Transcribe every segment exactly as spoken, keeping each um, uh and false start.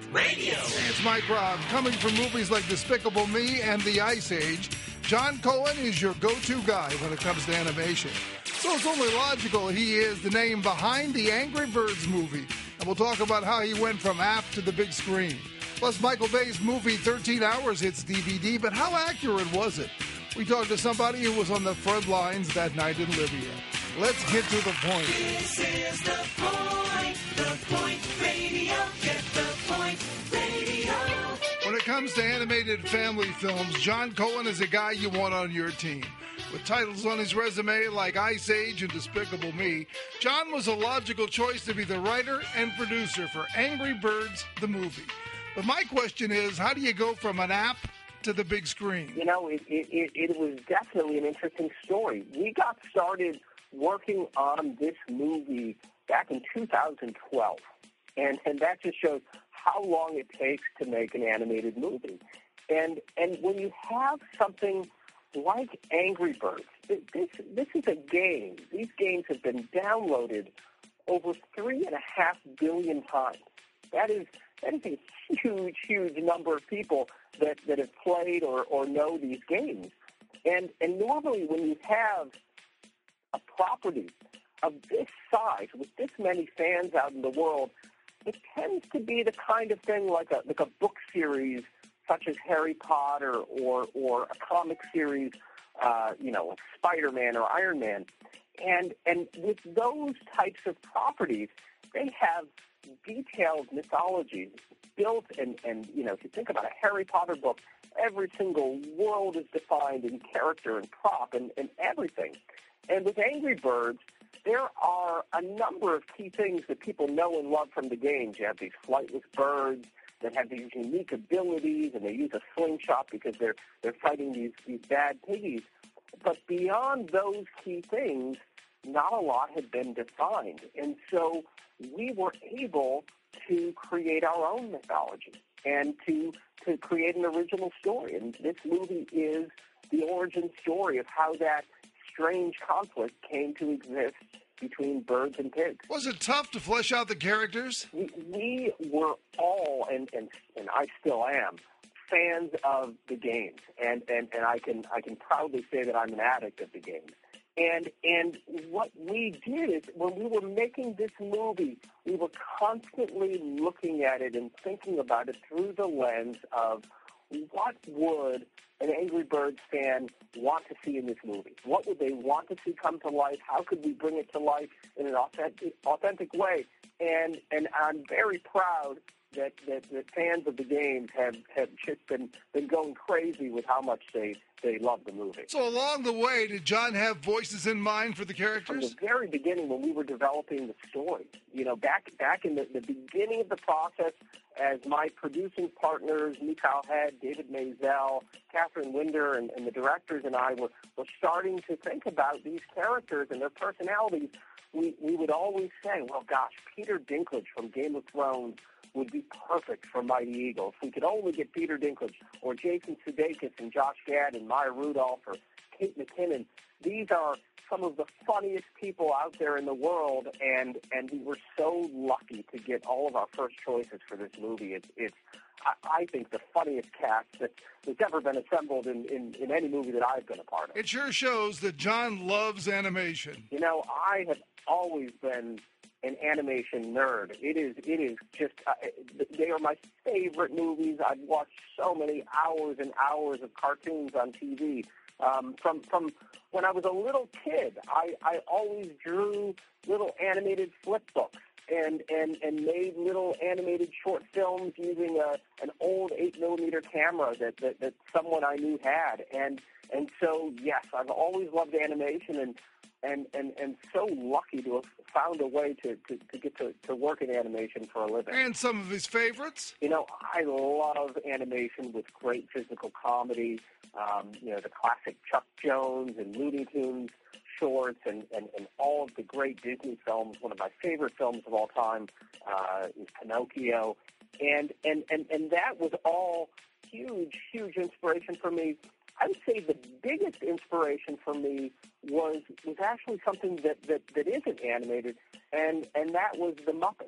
Radio. It's Mike Robb. Coming from movies like Despicable Me and The Ice Age, John Cohen is your go-to guy when it comes to animation. So it's only logical he is the name behind the Angry Birds movie. And we'll talk about how he went from app to the big screen. Plus, Michael Bay's movie thirteen hours hits D V D, but how accurate was it? We talked to somebody who was on the front lines that night in Libya. Let's get to the point. This is the point, the point radio, get the point radio. When it comes to animated family films, John Cohen is a guy you want on your team. With titles on his resume like Ice Age and Despicable Me, John was a logical choice to be the writer and producer for Angry Birds, the movie. But my question is, how do you go from an app to the big screen? You know, it, it, it, it was definitely an interesting story. We got started working on this movie back in two thousand twelve, and, and that just shows how long it takes to make an animated movie. And and when you have something like Angry Birds, this this is a game. These games have been downloaded over three and a half billion times. That is that is a huge, huge number of people that, that have played or, or know these games. And and normally when you have a property of this size with this many fans out in the world, it tends to be the kind of thing like a like a book series such as Harry Potter or or a comic series, uh, you know, like Spider-Man or Iron Man. And and with those types of properties, they have detailed mythology built and, and you know, if you think about a Harry Potter book, every single world is defined in character and prop and, and everything. And with Angry Birds, there are a number of key things that people know and love from the games. You have these flightless birds that have these unique abilities, and they use a slingshot because they're they're fighting these, these bad piggies. But beyond those key things, not a lot had been defined. And so we were able to create our own mythology and to to create an original story. And this movie is the origin story of how that strange conflict came to exist between birds and pigs. Was it tough to flesh out the characters? We, we were all, and, and and I still am, fans of the games, and, and, and I can I can proudly say that I'm an addict of the games. And and what we did is when we were making this movie, we were constantly looking at it and thinking about it through the lens of what would an Angry Birds fan want to see in this movie? What would they want to see come to life? How could we bring it to life in an authentic, authentic way? And and I'm very proud that, that, that fans of the games have, have just been, been going crazy with how much they, they love the movie. So along the way, did John have voices in mind for the From characters? the very beginning when we were developing the story, you know, back back in the, the beginning of the process, as my producing partners, Mikhail Head, David Maisel, Catherine Winder, and, and the directors and I were, were starting to think about these characters and their personalities, we, we would always say, well, gosh, Peter Dinklage from Game of Thrones would be perfect for Mighty Eagle. If we could only get Peter Dinklage or Jason Sudeikis and Josh Gad and Maya Rudolph or Kate McKinnon, these are some of the funniest people out there in the world, and, and we were so lucky to get all of our first choices for this movie. It's, it's I, I think, the funniest cast that, that's ever been assembled in, in, in any movie that I've been a part of. It sure shows that John loves animation. You know, I have always been an animation nerd. It is, it is just, uh, they are my favorite movies. I've watched so many hours and hours of cartoons on T V. Um, from from when I was a little kid, I, I always drew little animated flip books and, and, and made little animated short films using a, an old eight millimeter camera that, that, that someone I knew had. And and so, yes, I've always loved animation and and, and, and so lucky to have found a way to, to, to get to, to work in animation for a living. And some of his favorites? You know, I love animation with great physical comedy. Um, you know, the classic Chuck Jones and Looney Tunes shorts and, and, and all of the great Disney films. One of my favorite films of all time uh, is Pinocchio. And, and, and, and that was all huge, huge inspiration for me. I would say the biggest inspiration for me was was actually something that, that, that isn't animated, and, and that was The Muppets.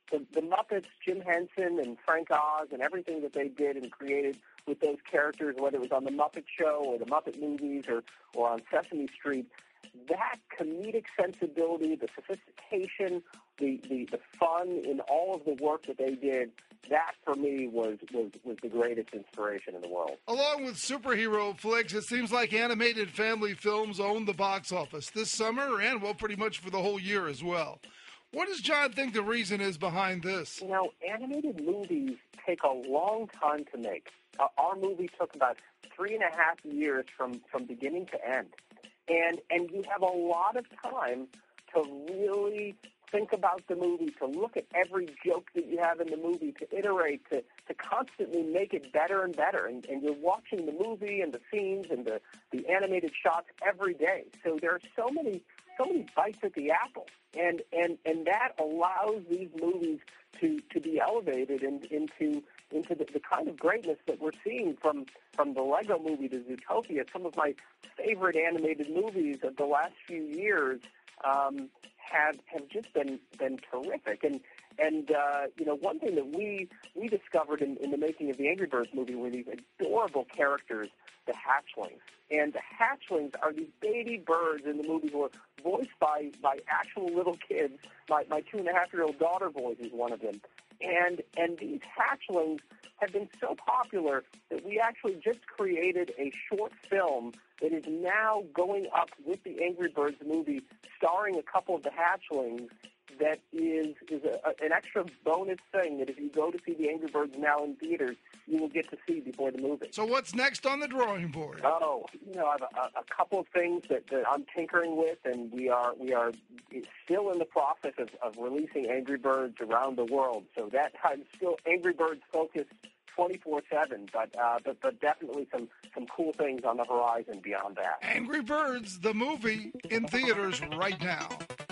the, the Muppets, Jim Henson and Frank Oz and everything that they did and created with those characters, whether it was on the Muppet Show or the Muppet movies or, or on Sesame Street, that comedic sensibility, the sophistication, the, the, the fun in all of the work that they did, that for me was, was, was the greatest inspiration in the world. Along with superhero flicks, it seems like animated family films own the box office this summer and, well, pretty much for the whole year as well. What does John think the reason is behind this? You know, animated movies take a long time to make. Uh, our movie took about three and a half years from, from beginning to end. And and you have a lot of time to really think about the movie, to look at every joke that you have in the movie, to iterate, to, to constantly make it better and better. And, and you're watching the movie and the scenes and the, the animated shots every day. So there are so many so many bites at the apple. And and, and that allows these movies to, to be elevated in, into into the, the kind of greatness that we're seeing from, from the Lego movie to Zootopia. Some of my favorite animated movies of the last few years um, have have just been been terrific. And and uh, you know, one thing that we we discovered in, in the making of the Angry Birds movie were these adorable characters, the hatchlings. And the hatchlings are these baby birds in the movie who are voiced by, by actual little kids. My my two and a half year old daughter voices one of them. And and these hatchlings have been so popular that we actually just created a short film that is now going up with the Angry Birds movie, starring a couple of the hatchlings. That is is a, a, an extra bonus thing that if you go to see the Angry Birds now in theaters, you will get to see before the movie. So what's next on the drawing board? Oh, you know, I have a, a couple of things that, that I'm tinkering with, and we are we are still in the process of, of releasing Angry Birds around the world. So that I'm still Angry Birds focused twenty-four seven, but uh, but but definitely some some cool things on the horizon beyond that. Angry Birds, the movie, in theaters right now.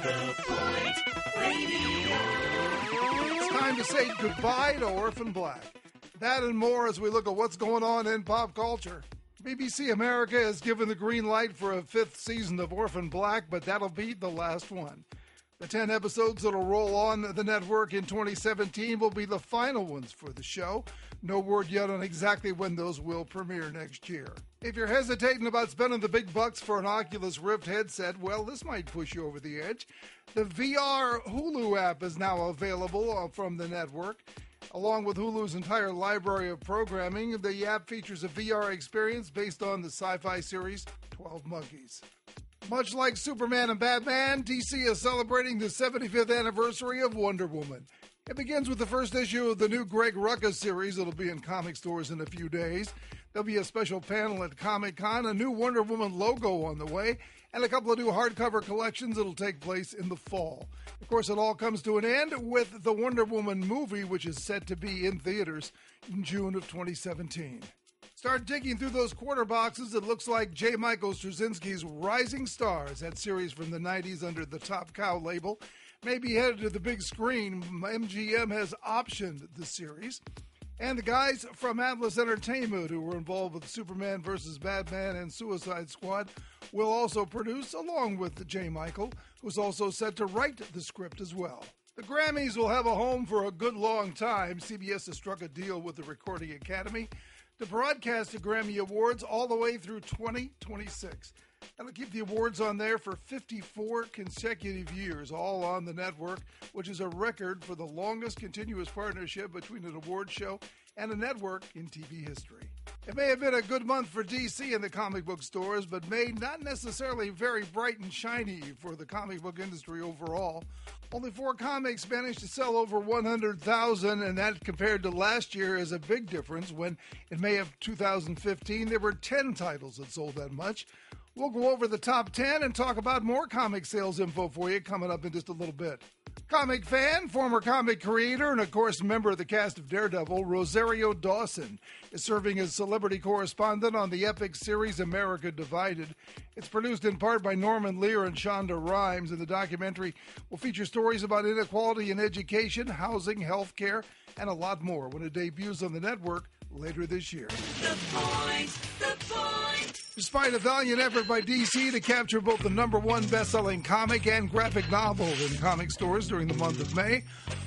It's time to say goodbye to Orphan Black. That and more as we look at what's going on in pop culture. B B C America has given the green light for a fifth season of Orphan Black, but that'll be the last one. The ten episodes that'll roll on the network in twenty seventeen will be the final ones for the show. No word yet on exactly when those will premiere next year. If you're hesitating about spending the big bucks for an Oculus Rift headset, well, this might push you over the edge. The V R Hulu app is now available from the network. Along with Hulu's entire library of programming, the app features a V R experience based on the sci-fi series twelve Monkeys. Much like Superman and Batman, D C is celebrating the seventy-fifth anniversary of Wonder Woman. It begins with the first issue of the new Greg Rucka series that'll be in comic stores in a few days. There'll be a special panel at Comic-Con, a new Wonder Woman logo on the way, and a couple of new hardcover collections that'll take place in the fall. Of course, it all comes to an end with the Wonder Woman movie, which is set to be in theaters in June of twenty seventeen. Start digging through those quarter boxes. It looks like J. Michael Straczynski's Rising Stars, that series from the nineties under the Top Cow label, may be headed to the big screen. M G M has optioned the series. And the guys from Atlas Entertainment, who were involved with Superman versus Batman and Suicide Squad, will also produce, along with J. Michael, who's also set to write the script as well. The Grammys will have a home for a good long time. C B S has struck a deal with the Recording Academy to broadcast the Grammy Awards all the way through twenty twenty-six. That'll keep the awards on there for fifty-four consecutive years, all on the network, which is a record for the longest continuous partnership between an award show and a network in T V history. It may have been a good month for D C in the comic book stores, but May not necessarily very bright and shiny for the comic book industry overall. Only four comics managed to sell over one hundred thousand, and that compared to last year is a big difference when in May of two thousand fifteen there were ten titles that sold that much. We'll go over the top ten and talk about more comic sales info for you coming up in just a little bit. Comic fan, former comic creator, and of course member of the cast of Daredevil, Rosario Dawson is serving as celebrity correspondent on the epic series America Divided. It's produced in part by Norman Lear and Shonda Rhimes, and the documentary will feature stories about inequality in education, housing, health care, and a lot more when it debuts on the network later this year. The Point, The Point. Despite a valiant effort by D C to capture both the number one best-selling comic and graphic novel in comic stores during the month of May,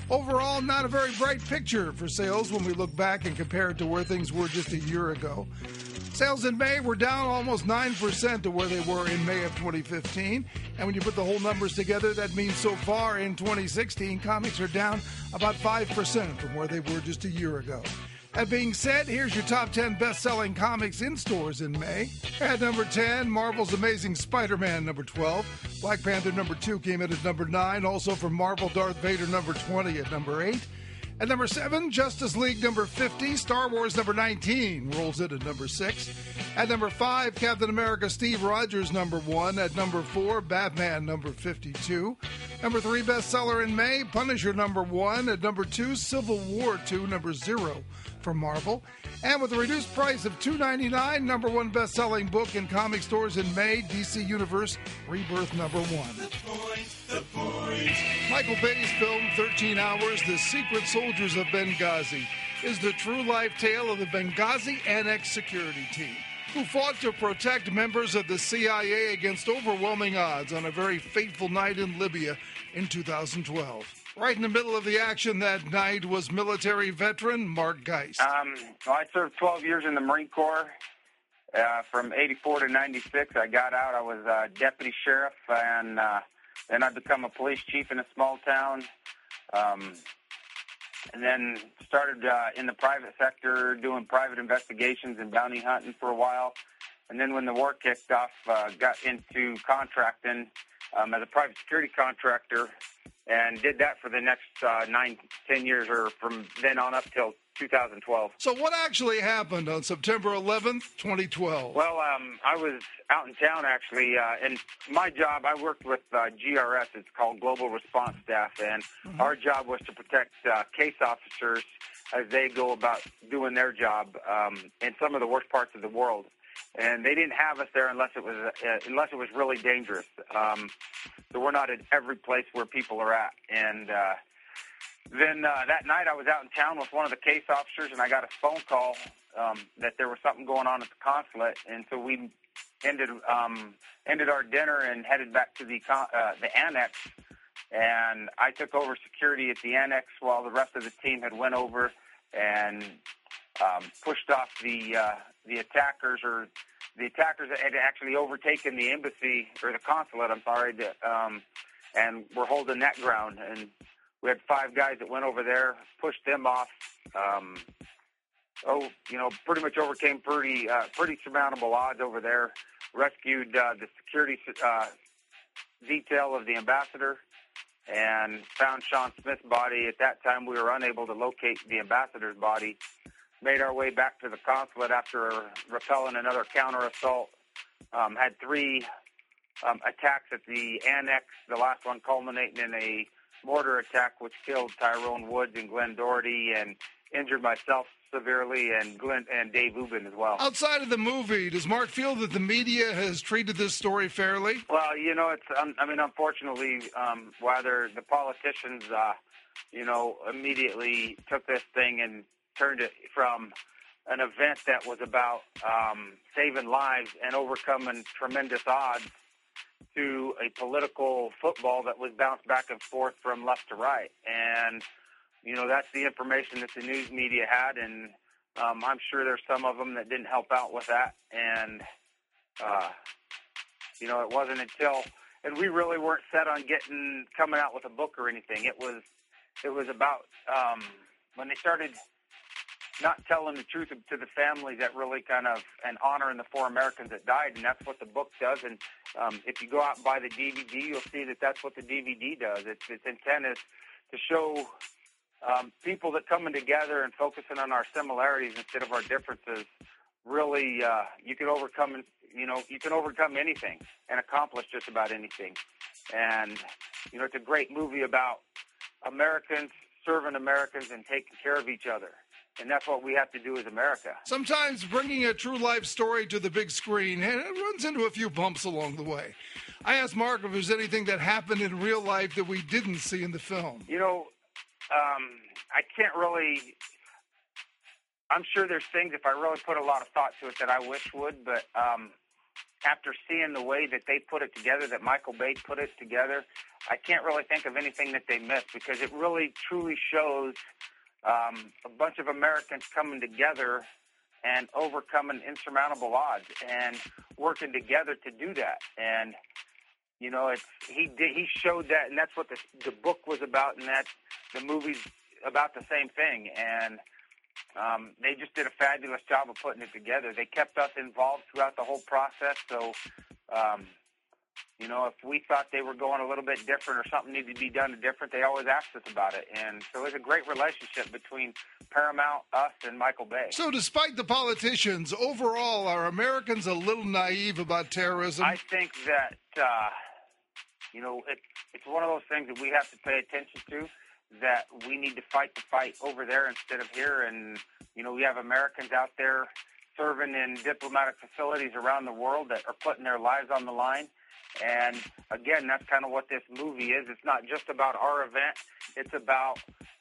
Overall, not a very bright picture for sales when we look back and compare it to where things were just a year ago. Sales in May were down almost nine percent to where they were in May of twenty fifteen. And when you put the whole numbers together, that means so far in twenty sixteen, comics are down about five percent from where they were just a year ago. That being said, here's your top ten best-selling comics in stores in May. At number ten, Marvel's Amazing Spider-Man, number twelve. Black Panther, number two, came in at number nine. Also from Marvel, Darth Vader, number twenty at number eight. At number seven, Justice League, number fifty. Star Wars, number nineteen, rolls in at number six. At number five, Captain America, Steve Rogers, number one. At number four, Batman, number fifty-two. Number three bestseller in May, Punisher, number one. At number two, Civil War two, number zero from Marvel. And with a reduced price of two dollars and ninety-nine cents, number one best-selling book in comic stores in May, D C Universe Rebirth number one. The point, the point. Michael Bay's film, thirteen hours, The Secret Soldiers of Benghazi, is the true-life tale of the Benghazi Annex security team, who fought to protect members of the C I A against overwhelming odds on a very fateful night in Libya in two thousand twelve. Right in the middle of the action that night was military veteran Mark Geist. Um, well, I served twelve years in the Marine Corps. Uh, from eighty-four to ninety-six, I got out. I was uh, deputy sheriff, and uh, then I become a police chief in a small town. Um, and then started uh, in the private sector doing private investigations and bounty hunting for a while. And then when the war kicked off, uh, got into contracting um, as a private security contractor, and did that for the next uh, nine, ten years, or from then on up till two thousand twelve. So what actually happened on September eleventh, twenty twelve? Well, um, I was out in town, actually, uh, and my job, I worked with uh, G R S, it's called Global Response Staff, and mm-hmm. our job was to protect uh, case officers as they go about doing their job um, in some of the worst parts of the world. And they didn't have us there unless it was uh, unless it was really dangerous. Um, so we're not in every place where people are at. And uh, then uh, that night I was out in town with one of the case officers, and I got a phone call um, that there was something going on at the consulate. And so we ended um, ended our dinner and headed back to the con- uh, the annex. And I took over security at the annex while the rest of the team had went over and um, pushed off the uh, the attackers, or the attackers that had actually overtaken the embassy, or the consulate, I'm sorry, to, um, and were holding that ground. And we had five guys that went over there, pushed them off. Um, oh, you know, pretty much overcame pretty uh, pretty surmountable odds over there. Rescued uh, the security uh, detail of the ambassador, and found Sean Smith's body. At that time, we were unable to locate the ambassador's body. Made our way back to the consulate after repelling another counter-assault. Um, had three um, attacks at the annex, the last one culminating in a mortar attack which killed Tyrone Woods and Glenn Doherty, and injured myself severely, and Glenn and Dave Ubin as well. Outside of the movie, does Mark feel that the media has treated this story fairly? Well, you know, it's. Um, I mean, unfortunately, um, whether the politicians, uh, you know, immediately took this thing and turned it from an event that was about um, saving lives and overcoming tremendous odds to a political football that was bounced back and forth from left to right. And, you know, that's the information that the news media had, and um, I'm sure there's some of them that didn't help out with that. And, uh, you know, it wasn't until, and we really weren't set on getting, coming out with a book or anything. It was, it was about um, when they started not telling the truth to the families, that really kind of, and honoring the four Americans that died, and that's what the book does. And um, if you go out and buy the D V D, you'll see that that's what the D V D does. Its, its intent is to show um, people that coming together and focusing on our similarities instead of our differences. Really, uh, you can overcome, you know, you can overcome anything and accomplish just about anything. And, you know, it's a great movie about Americans serving Americans and taking care of each other. And that's what we have to do as America. Sometimes bringing a true life story to the big screen, and it runs into a few bumps along the way. I asked Mark if there's anything that happened in real life that we didn't see in the film. You know, um, I can't really, I'm sure there's things, if I really put a lot of thought to it, that I wish would, but um, after seeing the way that they put it together, that Michael Bay put it together, I can't really think of anything that they missed, because it really truly shows um, a bunch of Americans coming together and overcoming insurmountable odds and working together to do that. And you know, it's he did he showed that, and that's what the the book was about, and that the movie's about the same thing. And um, they just did a fabulous job of putting it together. They kept us involved throughout the whole process. So, um, you know, if we thought they were going a little bit different or something needed to be done different, they always asked us about it. And so it was a great relationship between Paramount, us, and Michael Bay. So despite the politicians, overall, are Americans a little naive about terrorism? I think that, uh, you know, it, it's one of those things that we have to pay attention to, that we need to fight the fight over there instead of here. And, you know, we have Americans out there serving in diplomatic facilities around the world that are putting their lives on the line. And, again, that's kind of what this movie is. It's not just about our event. It's about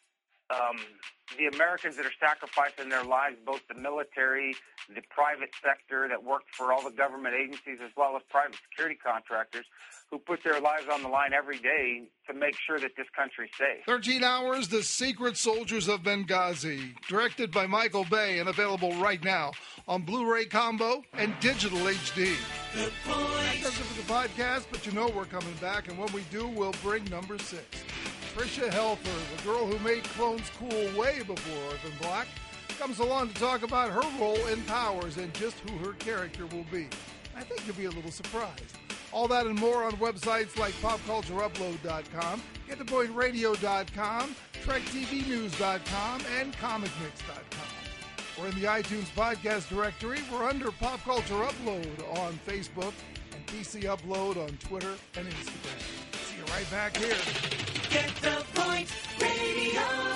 um, the Americans that are sacrificing their lives, both the military, the private sector that work for all the government agencies, as well as private security contractors, who put their lives on the line every day to make sure that this country's safe. thirteen hours, The Secret Soldiers of Benghazi, directed by Michael Bay and available right now on Blu-ray Combo and Digital H D. The That Point. does it for the podcast, but you know we're coming back, and when we do, we'll bring number six. Tricia Helfer, the girl who made clones cool way before Orphan Black, comes along to talk about her role in Powers and just who her character will be. I think you'll be a little surprised. All that and more on websites like pop culture upload dot com, get the point radio dot com, trek t v news dot com, and comic mix dot com. We're in the iTunes podcast directory. We're under Pop Culture Upload on Facebook and P C Upload on Twitter and Instagram. See you right back here. Get the Point Radio.